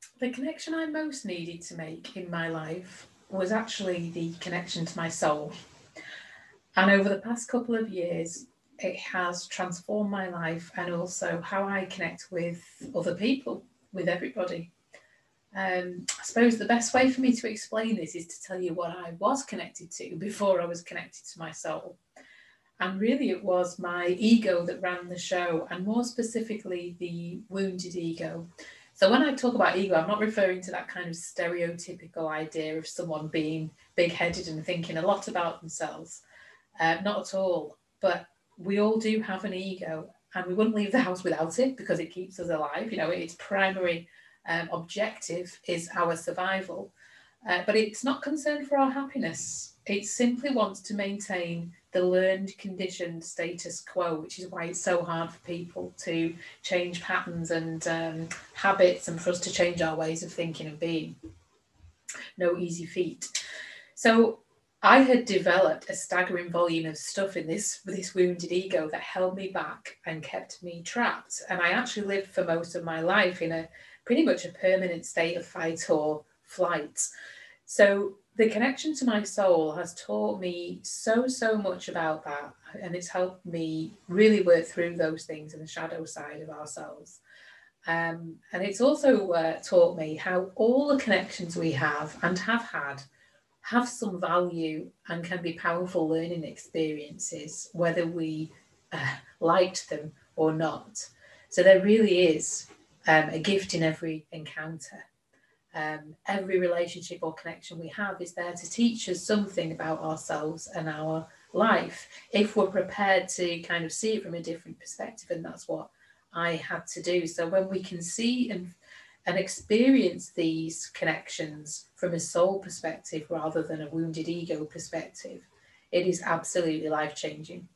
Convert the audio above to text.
The connection I most needed to make in my life was actually the connection to my soul. And over the past couple of years, it has transformed my life and also how I connect with other people, with everybody. I suppose the best way for me to explain this is to tell you what I was connected to before I was connected to my soul. And really, it was my ego that ran the show, and more specifically, the wounded ego. So, when I talk about ego, I'm not referring to that kind of stereotypical idea of someone being big headed and thinking a lot about themselves. Not at all. But we all do have an ego, and we wouldn't leave the house without it because it keeps us alive. You know, its primary objective is our survival. But it's not concerned for our happiness. It simply wants to maintain the learned conditioned status quo, which is why it's so hard for people to change patterns and habits and for us to change our ways of thinking and being. No easy feat. So I had developed a staggering volume of stuff in this wounded ego that held me back and kept me trapped. And I actually lived for most of my life in a pretty much a permanent state of fight or flight. So the connection to my soul has taught me so much about that, and it's helped me really work through those things in the shadow side of ourselves. And it's also taught me how all the connections we have and have some value and can be powerful learning experiences, whether we uh, liked them or not. So there really is a gift in every encounter. Every relationship or connection we have is there to teach us something about ourselves and our life if we're prepared to kind of see it from a different perspective. And that's what I had to do. So when we can see and experience these connections from a soul perspective rather than a wounded ego perspective, it is absolutely life changing.